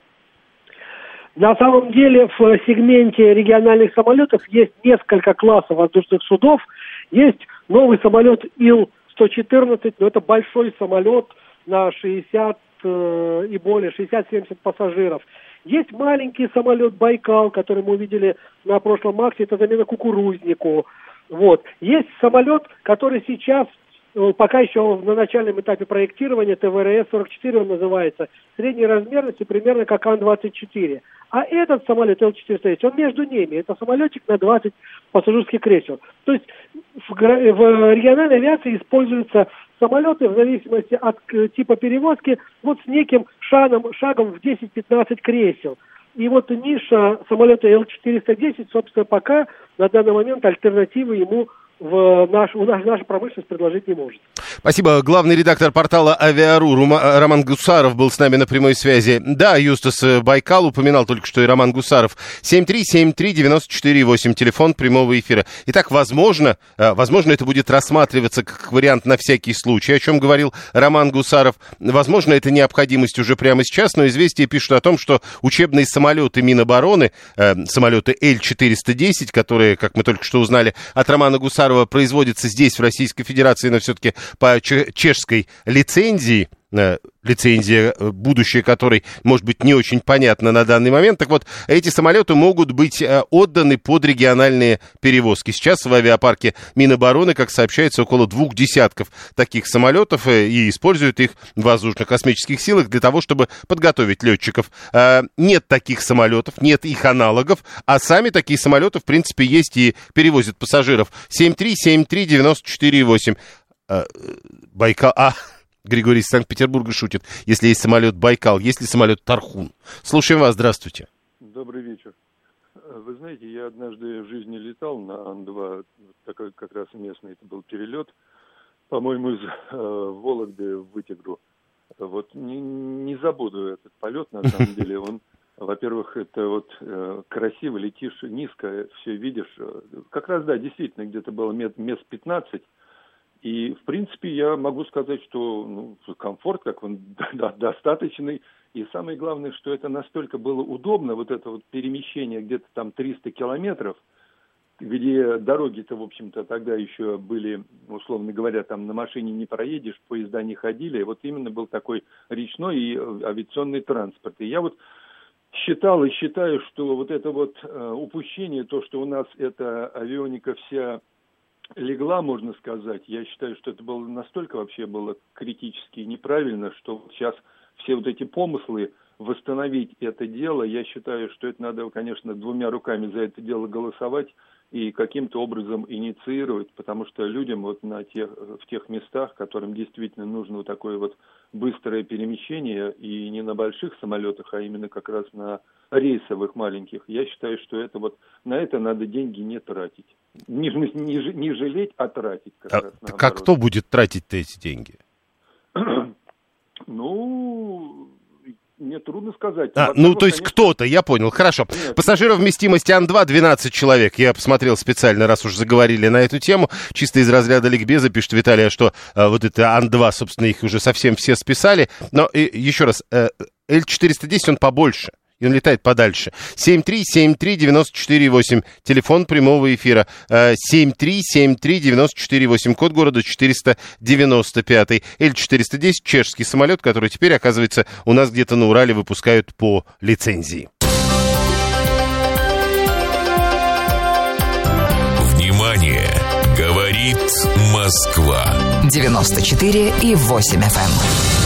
D: На самом деле в сегменте региональных самолетов есть несколько классов воздушных судов. Есть новый самолет Ил сто четырнадцать, но это большой самолет на шестьдесят э, и более, шестьдесят-семьдесят пассажиров. Есть маленький самолет «Байкал», который мы увидели на прошлом МАКСе, это замена кукурузнику. Вот. Есть самолет, который сейчас, пока еще на начальном этапе проектирования, Тэ Вэ Эр Эс сорок четыре он называется, средней размерности примерно как Ан двадцать четыре. А этот самолет Эл четыреста десять, он между ними, это самолетик на двадцать пассажирских кресел. То есть в, в региональной авиации используются самолеты в зависимости от э, типа перевозки вот с неким шагом, шагом в десять-пятнадцать кресел. И вот ниша самолета Эл четыреста десять, собственно, пока на данный момент альтернативы ему в наш, у нас, наша промышленность предложить не может.
B: Спасибо. Главный редактор портала Авиару Роман Гусаров был с нами на прямой связи. Да, Юстас Байкал упоминал только что и Роман Гусаров. семь три семь три девять четыре восемь, телефон прямого эфира. Итак, возможно, возможно, это будет рассматриваться как вариант на всякий случай, о чем говорил Роман Гусаров. Возможно, это необходимость уже прямо сейчас, но «Известия» пишут о том, что учебные самолеты Минобороны, э, самолеты Эл четыреста десять, которые, как мы только что узнали от Романа Гусарова, производится здесь, в Российской Федерации, но все-таки по чешской лицензии, лицензия, будущее которой, может быть, не очень понятно на данный момент. Так вот, эти самолеты могут быть отданы под региональные перевозки. Сейчас в авиапарке Минобороны, как сообщается, около двух десятков таких самолетов, и используют их в воздушно-космических силах для того, чтобы подготовить летчиков. Нет таких самолетов, нет их аналогов, а сами такие самолеты, в принципе, есть и перевозят пассажиров. семь три семь три девять четыре восемь. Байкал... А... Григорий из Санкт-Петербурга шутит. Если есть самолет «Байкал», есть ли самолет «Тархун»? Слушаем вас, здравствуйте.
G: Добрый вечер. Вы знаете, я однажды в жизни летал на Ан два, такой как раз местный, это был перелет, по-моему, из э, Вологды в Вытегру. Вот не, не забуду этот полет, на самом деле. Он, во-первых, это вот э, красиво, летишь низко, все видишь. Как раз, да, действительно, где-то было мест пятнадцать. И, в принципе, я могу сказать, что ну, комфорт, как он да, достаточный. И самое главное, что это настолько было удобно, вот это вот перемещение где-то там триста километров, где дороги-то, в общем-то, тогда еще были, условно говоря, там на машине не проедешь, поезда не ходили. Вот именно был такой речной и авиационный транспорт. И я вот считал и считаю, что вот это вот э, упущение, то, что у нас эта авионика вся легла, можно сказать. Я считаю, что это было настолько вообще было критически неправильно, что сейчас все вот эти помыслы восстановить это дело, я считаю, что это надо, конечно, двумя руками за это дело голосовать и каким-то образом инициировать, потому что людям вот на тех, в тех местах, которым действительно нужно вот такое вот быстрое перемещение, и не на больших самолетах, а именно как раз на рейсовых маленьких, я считаю, что это вот на это надо деньги не тратить. Не, не, не жалеть, а тратить. Как
B: а
G: раз,
B: как кто будет тратить-то эти деньги?
G: Ну, мне трудно сказать.
B: А, ну, то есть конечно... кто-то, я понял, хорошо. Нет. Пассажиров вместимости Ан два двенадцать человек. Я посмотрел специально, раз уж заговорили на эту тему. Чисто из разряда ликбеза пишет Виталий, что а, вот это Ан два, собственно, их уже совсем все списали. Но и, еще раз, э, Эл четыреста десять, он побольше. И он летает подальше. семь три семь три девять четыре восемь. Телефон прямого эфира. семь три семь три девять четыре восемь. Код города четыреста девяносто пять. Эл четыреста десять, чешский самолет, который теперь, оказывается, у нас где-то на Урале выпускают по лицензии.
A: Внимание! Говорит Москва.
E: девяносто четыре и восемь эф эм.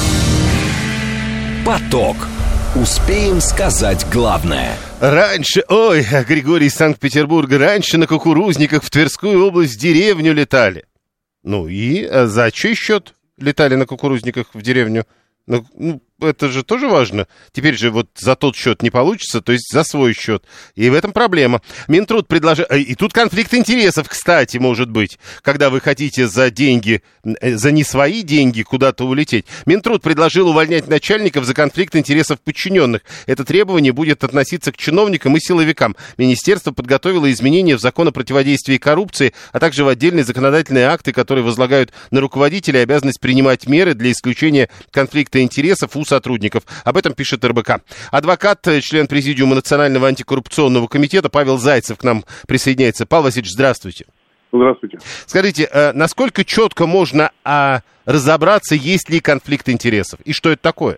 A: Поток. Успеем сказать главное.
B: Раньше, ой, Григорий из Санкт-Петербурга, раньше на кукурузниках в Тверскую область в деревню летали. Ну и а за чей счет летали на кукурузниках в деревню? Ну, ну, это же тоже важно. Теперь же вот за тот счет не получится, то есть за свой счет. И в этом проблема. Минтруд предложил... И тут конфликт интересов, кстати, может быть, когда вы хотите за деньги, за не свои деньги куда-то улететь. Минтруд предложил увольнять начальников за конфликт интересов подчиненных. Это требование будет относиться к чиновникам и силовикам. Министерство подготовило изменения в закон о противодействии коррупции, а также в отдельные законодательные акты, которые возлагают на руководителей обязанность принимать меры для исключения конфликта интересов у сотрудников. Об этом пишет эр бэ ка. Адвокат, член президиума Национального антикоррупционного комитета Павел Зайцев к нам присоединяется. Павел Васильевич, здравствуйте.
F: Здравствуйте.
B: Скажите, насколько четко можно а, разобраться, есть ли конфликт интересов? И что это такое?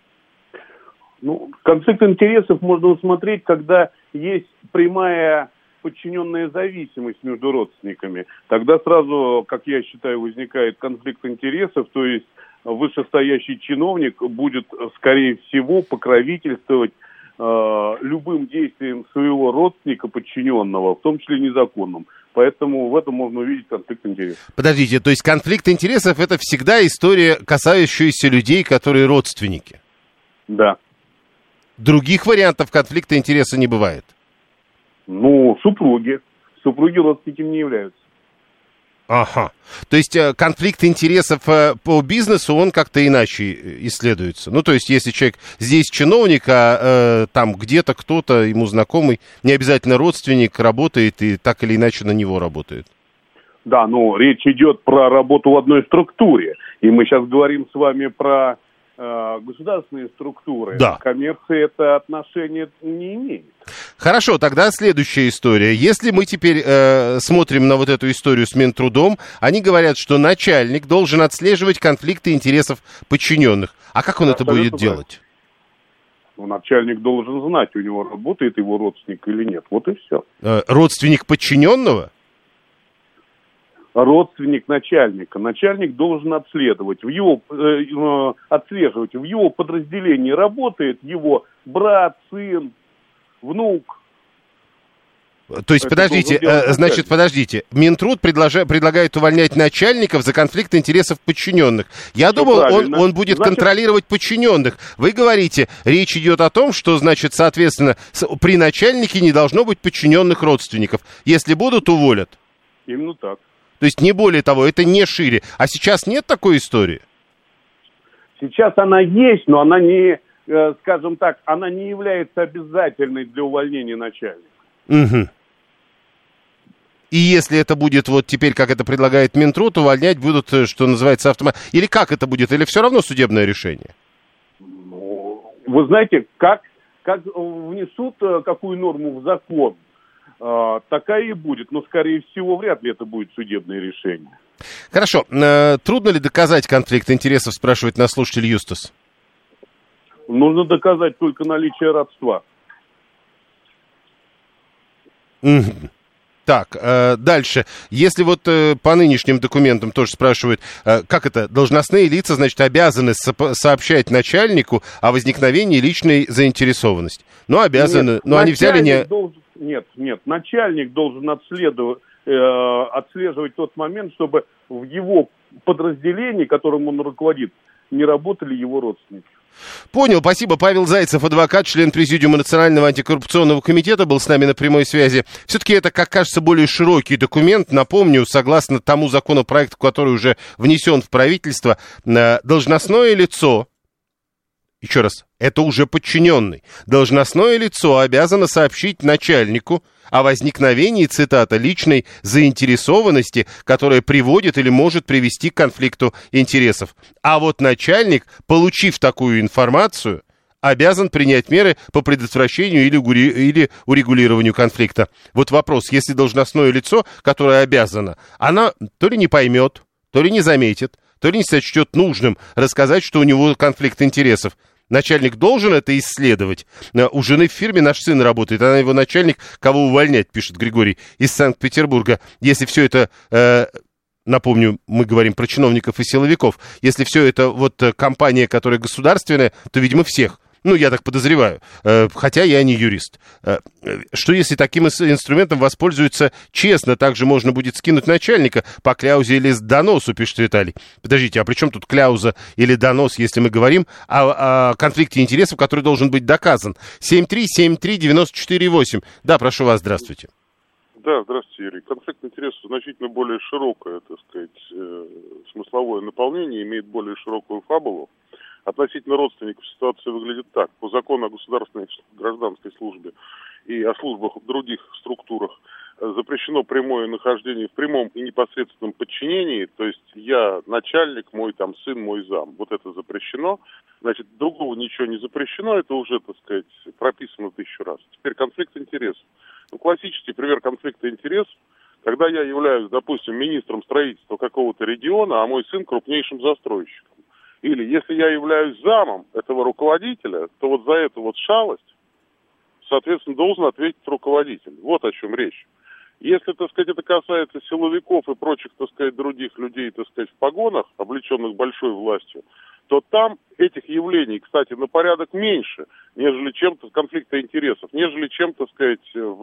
H: Ну, конфликт интересов можно усмотреть, когда есть прямая подчиненная зависимость между родственниками. Тогда сразу, как я считаю, возникает конфликт интересов, то есть вышестоящий чиновник будет, скорее всего, покровительствовать э, любым действием своего родственника, подчиненного, в том числе незаконным. Поэтому в этом можно увидеть конфликт интересов.
B: Подождите, то есть конфликт интересов — это всегда история, касающаяся людей, которые родственники?
H: Да.
B: Других вариантов конфликта интереса не бывает?
H: Ну, супруги. Супруги родственниками не являются.
B: Ага. То есть конфликт интересов по бизнесу, он как-то иначе исследуется. Ну, то есть, если человек здесь чиновник, а э, там где-то кто-то ему знакомый, не обязательно родственник, работает и так или иначе на него работает.
H: Да, но речь идет про работу в одной структуре. И мы сейчас говорим с вами про э, государственные структуры.
B: Да.
H: Коммерция это отношение не имеет.
B: Хорошо, тогда следующая история. Если мы теперь э, смотрим на вот эту историю с Минтрудом, они говорят, что начальник должен отслеживать конфликты интересов подчиненных. А как он это будет делать?
H: Ну, начальник должен знать, у него работает его родственник или нет. Вот и все.
B: Э, родственник подчиненного?
H: Родственник начальника. Начальник должен отследовать. В его, э, э, отслеживать. В его подразделении работает его брат, сын, внук.
B: То есть, это подождите, э, значит, подождите. Минтруд предложа, предлагает увольнять начальников за конфликт интересов подчиненных. Я Все думал, он, он будет значит... контролировать подчиненных. Вы говорите, речь идет о том, что, значит, соответственно, при начальнике не должно быть подчиненных родственников. Если будут, уволят.
H: Именно так.
B: То есть, не более того, это не шире. А сейчас нет такой истории?
H: Сейчас она есть, но она не... скажем так, она не является обязательной для увольнения начальника.
B: Угу. И если это будет вот теперь, как это предлагает Минтруд, увольнять будут, что называется, автоматически. Или как это будет? Или все равно судебное решение?
H: Ну, вы знаете, как, как внесут какую норму в закон, такая и будет. Но, скорее всего, вряд ли это будет судебное решение.
B: Хорошо. Трудно ли доказать конфликт интересов, спрашивает нас слушатель Юстас?
H: Нужно доказать только наличие родства.
B: Mm-hmm. Так, э, дальше. Если вот э, по нынешним документам тоже спрашивают, э, как это, должностные лица, значит, обязаны со- сообщать начальнику о возникновении личной заинтересованности. Ну, обязаны, нет, но они взяли не...
H: Должен, нет, нет, начальник должен отследовать, э, отслеживать тот момент, чтобы в его подразделении, которым он руководит, не работали его родственники.
B: Понял, спасибо. Павел Зайцев, адвокат, член президиума Национального антикоррупционного комитета, был с нами на прямой связи. Все-таки это, как кажется, более широкий документ. Напомню, согласно тому законопроекту, который уже внесен в правительство, должностное лицо Еще раз, это уже подчиненный. Должностное лицо обязано сообщить начальнику о возникновении, цитата, личной заинтересованности, которая приводит или может привести к конфликту интересов. А вот начальник, получив такую информацию, обязан принять меры по предотвращению или, ури... или урегулированию конфликта. Вот вопрос, если должностное лицо, которое обязано, она то ли не поймет, то ли не заметит, то ли не сочтет нужным рассказать, что у него конфликт интересов. Начальник должен это исследовать. У жены в фирме наш сын работает, она его начальник, кого увольнять, пишет Григорий из Санкт-Петербурга. Если все это, э, напомню, мы говорим про чиновников и силовиков, если все это вот компания, которая государственная, то, видимо, всех. Ну, я так подозреваю, хотя я не юрист. Что если таким инструментом воспользуются честно? Также можно будет скинуть начальника по кляузе или доносу, пишет Виталий. Подождите, а при чем тут кляуза или донос, если мы говорим о, о конфликте интересов, который должен быть доказан? семь три семь три девять четыре восемь. Да, прошу вас, здравствуйте.
I: Да, здравствуйте, Юрий. Конфликт интересов значительно более широкое, так сказать, смысловое наполнение, имеет более широкую фабулу. Относительно родственников ситуация выглядит так. По закону о государственной гражданской службе и о службах в других структурах запрещено прямое нахождение в прямом и непосредственном подчинении. То есть я начальник, мой там сын, мой зам. Вот это запрещено. Значит, другого ничего не запрещено. Это уже, так сказать, прописано тысячу раз. Теперь конфликт интересов. Ну, классический пример конфликта интересов. Когда я являюсь, допустим, министром строительства какого-то региона, а мой сын крупнейшим застройщиком. Или если я являюсь замом этого руководителя, то вот за эту вот шалость, соответственно, должен ответить руководитель. Вот о чем речь. Если, так сказать, это касается силовиков и прочих, так сказать, других людей, так сказать, в погонах, облеченных большой властью, то там этих явлений, кстати, на порядок меньше, нежели чем конфликта интересов, нежели чем, так сказать,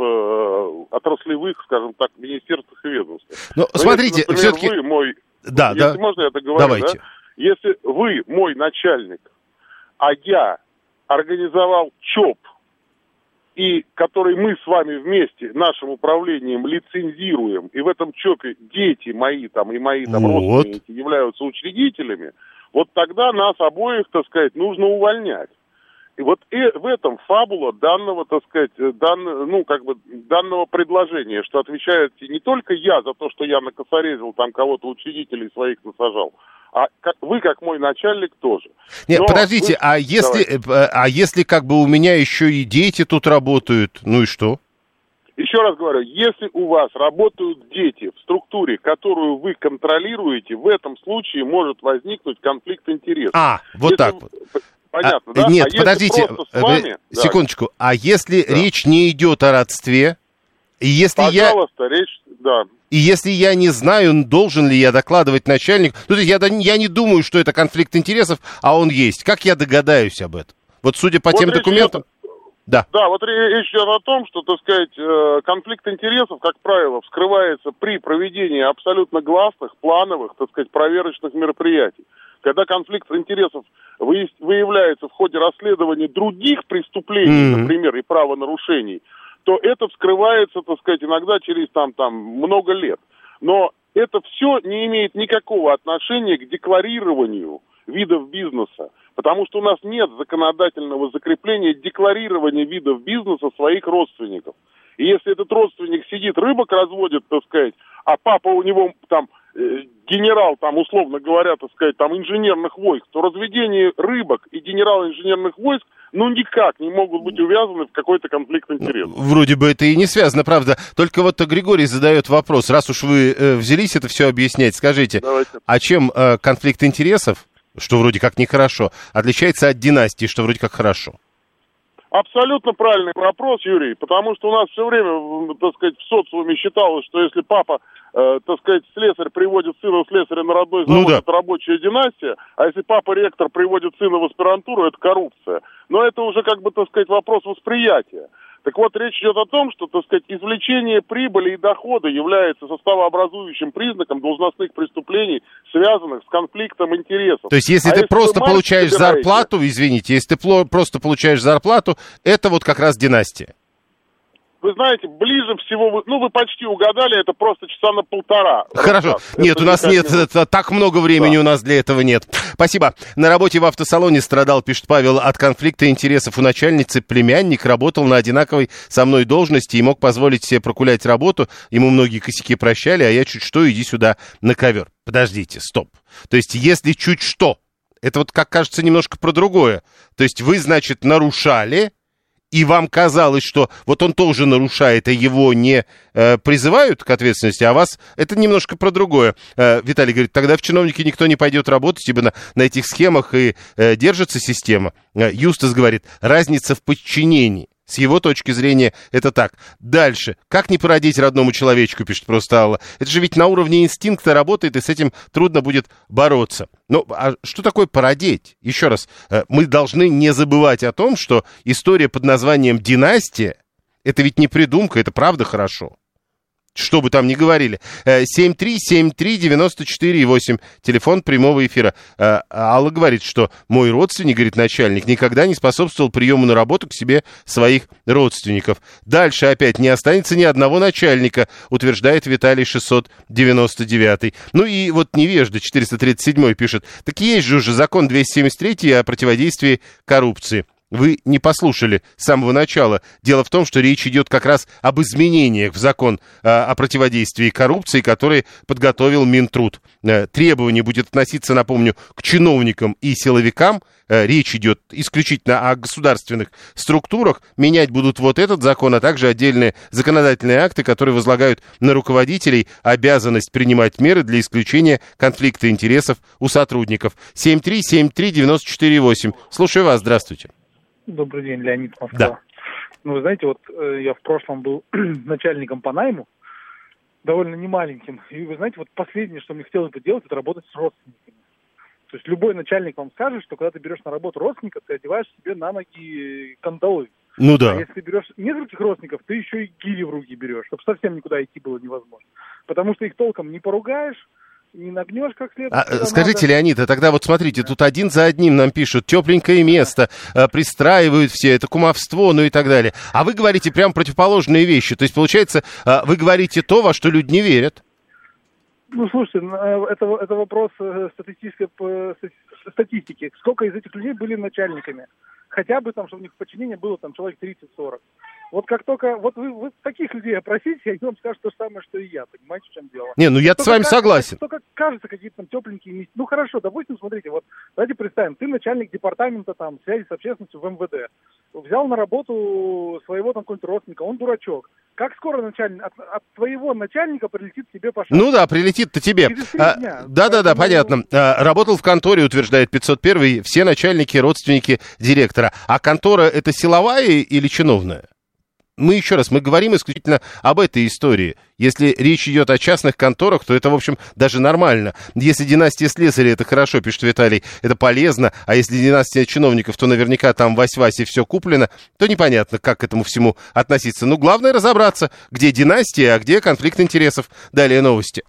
I: в отраслевых, скажем так, министерствах и ведомствах.
B: Но, Но смотрите,
I: если, например,
B: все-таки...
I: вы мой...
B: Да,
I: если
B: да.
I: можно, я договорю,
B: Давайте.
I: Да? Если вы мой начальник, а я организовал ЧОП, и который мы с вами вместе нашим управлением лицензируем, и в этом ЧОПе дети мои там и мои там
B: вот.
I: родственники являются учредителями, вот тогда нас обоих, так сказать, нужно увольнять. И вот и в этом фабула данного, так сказать, дан, ну, как бы, данного предложения, что отвечаете не только я за то, что я накосорезил там кого-то учредителей своих насажал, а как, вы, как мой начальник, тоже.
B: Нет,
I: Но
B: подождите,
I: вы...
B: а если, а если как бы у меня еще и дети тут работают, ну и что?
I: Еще раз говорю, если у вас работают дети в структуре, которую вы контролируете, в этом случае может возникнуть конфликт интересов.
B: А, вот
I: если...
B: так вот.
I: Понятно,
B: а,
I: да?
B: Нет,
I: а
B: подождите,
I: вами...
B: секундочку.
I: Да.
B: А если да. речь не идет о родстве, и если
I: Пожалуйста,
B: я...
I: речь, да.
B: И если я не знаю, должен ли я докладывать начальнику, ну, то есть я, я не думаю, что это конфликт интересов, а он есть. Как я догадаюсь об этом? Вот судя по
I: вот
B: тем документам...
I: Идет...
B: Да.
I: Да, вот речь идет о том, что, так сказать, конфликт интересов, как правило, вскрывается при проведении абсолютно гласных, плановых, так сказать, проверочных мероприятий. Когда конфликт интересов выявляется в ходе расследования других преступлений, mm-hmm. например, и правонарушений, то это вскрывается, так сказать, иногда через там, там много лет. Но это все не имеет никакого отношения к декларированию видов бизнеса, потому что у нас нет законодательного закрепления декларирования видов бизнеса своих родственников. И если этот родственник сидит, рыбок разводит, так сказать, а папа у него там генерал, там, условно говоря, так сказать, там, инженерных войск, то разведение рыбок и генерал инженерных войск, ну, никак не могут быть увязаны в какой-то конфликт интересов.
B: Вроде бы это и не связано, правда. Только вот Григорий задает вопрос, раз уж вы э, взялись это все объяснять, скажите, Давайте. а чем э, конфликт интересов, что вроде как нехорошо, отличается от династии, что вроде как хорошо?
I: Абсолютно правильный вопрос, Юрий, потому что у нас все время, так сказать, в социуме считалось, что если папа, э, так сказать, слесарь приводит сына слесаря на родной завод, ну да. это рабочая династия, а если папа ректор приводит сына в аспирантуру, это коррупция. Но это уже, как бы, так сказать, вопрос восприятия. Так вот, речь идет о том, что, так сказать, извлечение прибыли и дохода является составообразующим признаком должностных преступлений, связанных с конфликтом интересов.
B: То есть, если а ты если просто получаешь собираете... зарплату, извините, если ты просто получаешь зарплату, это вот как раз династия.
I: Вы знаете, ближе всего, вы, ну, вы почти угадали, это просто часа на полтора.
B: Хорошо.
I: Рассказ.
B: Нет,
I: это
B: у нас нет, это, так много времени
I: да.
B: у нас для этого нет. Спасибо. На работе в автосалоне страдал, пишет Павел, от конфликта интересов у начальницы. Племянник работал на одинаковой со мной должности и мог позволить себе прокулять работу. Ему многие косяки прощали, а я чуть что, иди сюда на ковер. Подождите, стоп. То есть, если чуть что, это вот, как кажется, немножко про другое. То есть, вы, значит, нарушали... И вам казалось, что вот он тоже нарушает, а его не э, призывают к ответственности, а вас это немножко про другое. Э, Виталий говорит, тогда в чиновники никто не пойдет работать, ибо на, на этих схемах и э, держится система. Э, Юстас говорит, разница в подчинении. С его точки зрения это так. Дальше. Как не породить родному человечку, пишет просто Алла. Это же ведь на уровне инстинкта работает, и с этим трудно будет бороться. Ну, а что такое породить? Еще раз, мы должны не забывать о том, что история под названием «Династия» — это ведь не придумка, это правда хорошо. Что бы там ни говорили. семь три семь три девяносто четыре восемь. Телефон прямого эфира. Алла говорит, что мой родственник, говорит начальник, никогда не способствовал приему на работу к себе своих родственников. Дальше опять не останется ни одного начальника, утверждает Виталий шестьсот девяносто девятый. Ну и вот невежда четыреста тридцать седьмой пишет. Так есть же уже закон двести семьдесят три о противодействии коррупции. Вы не послушали с самого начала. Дело в том, что речь идет как раз об изменениях в закон э, о противодействии коррупции, который подготовил Минтруд. Э, требование будет относиться, напомню, к чиновникам и силовикам. Э, речь идет исключительно о государственных структурах. Менять будут вот этот закон, а также отдельные законодательные акты, которые возлагают на руководителей обязанность принимать меры для исключения конфликта интересов у сотрудников. семь три семь три девяносто четыре восемь. Слушаю вас, здравствуйте.
J: Добрый день, Леонид, Москва.
B: Да.
J: Ну, вы знаете, вот э, я в прошлом был начальником по найму, довольно немаленьким. И вы знаете, вот последнее, что мне хотелось бы делать, это работать с родственниками. То есть любой начальник вам скажет, что когда ты берешь на работу родственника, ты одеваешь себе на ноги кандалы.
B: Ну да.
J: А если ты берешь нескольких родственников, ты еще и гири в руки берешь, чтобы совсем никуда идти было невозможно. Потому что их толком не поругаешь, не нагнешь как следует.
B: А, скажите, надо. Леонид, а тогда вот смотрите, тут один за одним нам пишут, тепленькое место, а, пристраивают все, это кумовство, ну и так далее. А вы говорите прям противоположные вещи. То есть, получается, а, вы говорите то, во что люди не верят.
J: Ну, слушайте, это, это вопрос статистической статистики. Сколько из этих людей были начальниками? Хотя бы там, чтобы у них в подчинении было там человек тридцать-сорок. Вот как только, вот вы, вы таких людей опросите, они вам скажут то же самое, что и я, понимаете, в чем дело?
B: Не, ну я-то с вами
J: кажется,
B: согласен.
J: Только кажется, какие-то там тепленькие, ну хорошо, допустим, смотрите, вот давайте представим, ты начальник департамента там связи с общественностью в эм вэ дэ, взял на работу своего там какого-нибудь родственника, он дурачок. Как скоро начальник, от, от твоего начальника прилетит тебе по шагу?
B: Ну да, прилетит-то тебе. А, да-да-да, понятно. А, работал в конторе, утверждает пятьсот первый, все начальники, родственники директора. А контора это силовая или чиновная? Мы еще раз, мы говорим исключительно об этой истории. Если речь идет о частных конторах, то это, в общем, даже нормально. Если династия слесарей, это хорошо, пишет Виталий, это полезно. А если династия чиновников, то наверняка там вась-вась и все куплено, то непонятно, как к этому всему относиться. Но главное разобраться, где династия, а где конфликт интересов. Далее новости.